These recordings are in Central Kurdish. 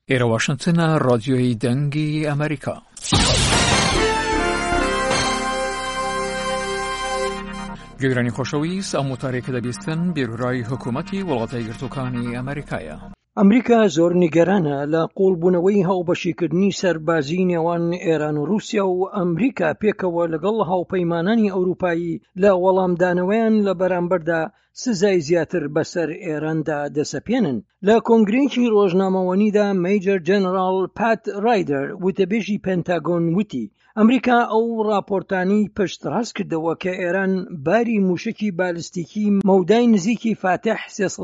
ئێرە واشنگتنە، ڕادیۆی دەنگی ئەمریکا. گوێگرانی خۆشەویست، ئەم وتارێک کە دەبیستن بیرۆڕای حکوومەتی وڵاتە یەکگرتووەکانی ئەمریکایە. ئەمریکا زۆر نیگەرانە لە قوڵبوونەوەی هاوبەشیکردنی سەربازی نێوان ئێران و رووسیا و ئەمریکا پێکەوە لەگەڵ هاوپەیمانانی ئەوروپایی لە وەڵامدانەوەیان لە بەرامبەردا سزای زیاتر بەسەر ئێراندا دەسەپێنن. لە کۆنگرێکی ڕۆژنامەوەنیدا میجر جەنەڕاڵ پات رایدەر وتەبێژی پێنتاگۆن وتی ئەمریکا ئەو راپۆرتانی پشتڕاست کردەوە کە ئێران باری موشکی بالیستیکی مەودای نزیکی فاتح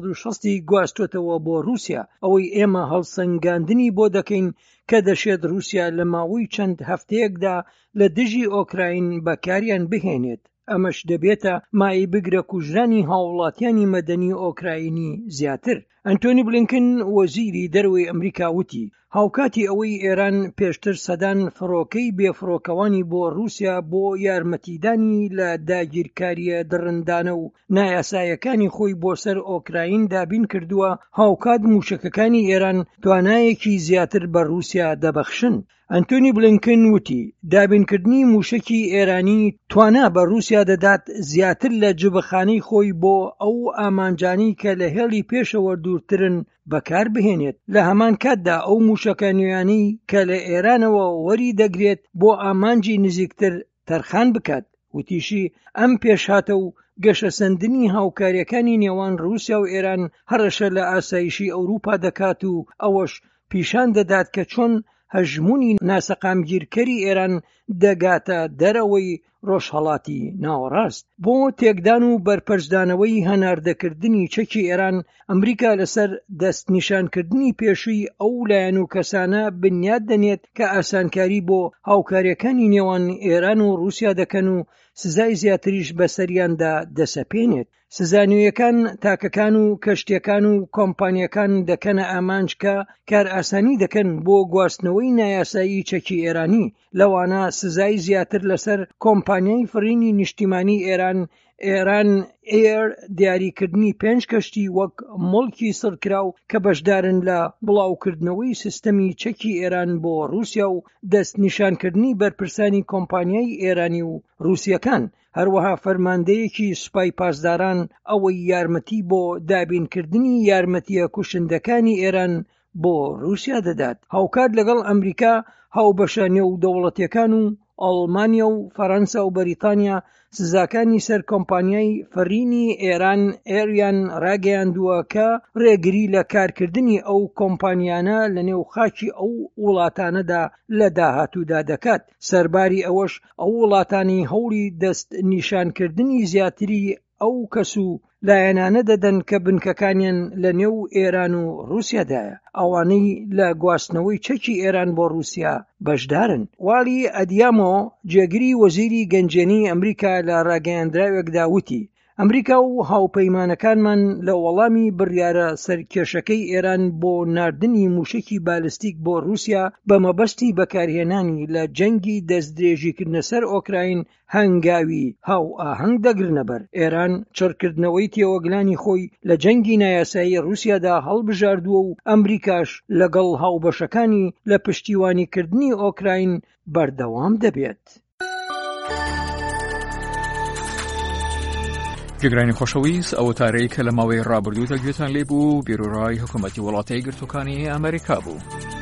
360 گواستوێتەوە بۆ رووسیا. ئەوەی ئێمە هەڵسەنگاندنی بۆ دەکەین کە دەشێت رووسیا لە ماوەی چەند هەفتەیەکدا لە دژی ئۆکراین بەکاریان بهێنێت. ئەمەش دەبێتە مای بگرە کوژرانی هاوڵاتیانی مەدەنی ئۆکراینی زیاتر. ئەنتۆنی بلینکن وەزیری دەرەوەی ئەمریکا وتی هاوکاتی ئەوەی ئێران پێشتر سەدان فڕۆکەی بێفڕۆکەوانی بۆ رووسیا بۆ یارمەتیدانی لە داگیرکاریە دڕندانە و نایاسایەکانی خۆی بۆ سەر ئۆکراین دابین کردووە، هاوکات موشکەکانی ئێران توانایەکی زیاتر بە رووسیا دەبەخشن. ئەنتۆنی بلینکن وتی دابینکردنی موشکی ئێرانی توانا بە رووسیا دەدات زیاتر لە جبەخانەی خۆی بۆ ئەو ئامانجانی کە لە هێڵی پێشەوە دوورترن بەکار بهێنێت. لە هەمان کاتدا ئەو موشکە نوێیانەی کە لە ئێرانەوە وەری دەگرێت بۆ ئامانجی نزیکتر تەرخان بکات. وتیشی ئەم پێشهاتە و گەشەسەندنی هاوکاریەکانی نێوان رووسیا و ئێران هەڕەشە لە ئاسایشی ئەوروپا دەکات و ئەوەش پیشان دەدات کە چۆن هەژمونی ناسەقامگیرکەری ئێران دەگاتە دەرەوەی ڕۆژهەڵاتی ناوەڕاست. بۆ تێکدان و بەرپەرزدانەوەی هەناردەکردنی چەکی ئێران، ئەمریکا لەسەر دەستنیشانکردنی پێشووی ئەو لایەن و کەسانە بنیاد دەنێت کە ئاسانکاری بۆ هاوکاریەکانی نێوان ئێران و رووسیا دەکەن و سزای زیاتریش بەسەریاندا دەسەپێنێت. سزانویەکان تاکەکان و کەشتیەکان و کۆمپانیەکان دەکەنە ئامانج کە کار ئاسانی دەکەن بۆ گواستنەوەی نایاسایی چەکی ئێرانی. لەوانە سزای زیاتر لەسەر کۆمپانیای فڕینی نیشتیمانی ئێران ئێر دیاریکردنی 5 کەشتی وەک مڵکی سڕکراو کە بەشدارن لە بڵاوکردنەوەی سیستەمی چەکی ئێران بۆ رووسیا و دەستنیشانکردنی بەرپرسانی کۆمپانیای ئێرانی و رووسیەکان. هەروەها فەرماندەیەکی سوپای پاسداران ئەوەی یارمەتی بۆ دابینکردنی یارمەتیە کوشندەکانی ئێران بۆ رووسیا دەدات. هاوکات لەگەڵ ئەمریکا، هاوبەشە نێودەوڵەتیەکان و ئەڵمانیا و فەڕەنسا و بەریتانیا سزاکانی سەر کۆمپانیای فەڕینی ئێران ئێریان ڕاگەیاندووە کە ڕێگری لە کارکردنی ئەو کۆمپانیانە لە نێو خاکی ئەو وڵاتانەدا لە داهاتوودا دەکات. سەرباری ئەوەش ئەو وڵاتانی هەوڵی دەست نیشانکردنی زیاتری ئەو کەس و لایەنانە دەدەن کە بنکەکانیان لە نێو ئێران و رووسیادایە. ئەوانەی لە گواستنەوەی چەکی ئێران بۆ رووسیا بەشدارن. والی ئەدیامۆ جێگری وەزیری گەنجێنی ئەمریکا لە ڕاگەیاندراوێکدا وتی ئەمریکا و هاوپەیمانەکانمان لە وەڵامی بڕیارە سەرکێشەکەی ئێران بۆ ناردنی موشکی بالیستیک بۆ رووسیا بە مەبەستی بەکارهێنانی لە جەنگی دەستدرێژیکردنە سەر ئۆکراین هەنگاوی هاو ئاهەنگ دەگرنەبەر. ئێران چڕکردنەوەی تێوەگلانی خۆی لە جەنگی نایاسایی رووسیادا هەڵبژاردووە و ئەمریکاش لەگەڵ هاوبەشەکانی لە پشتیوانیکردنی ئۆکراین بەردەوام دەبێت. گوێگرانی خۆشەویست، ئەو وتارەی کە لە ماوەی ڕابردوودا گوێتان لێبوو بیرۆڕای حکوومەتی وڵاتە یەکگرتووەکانی ئەمریکا بوو.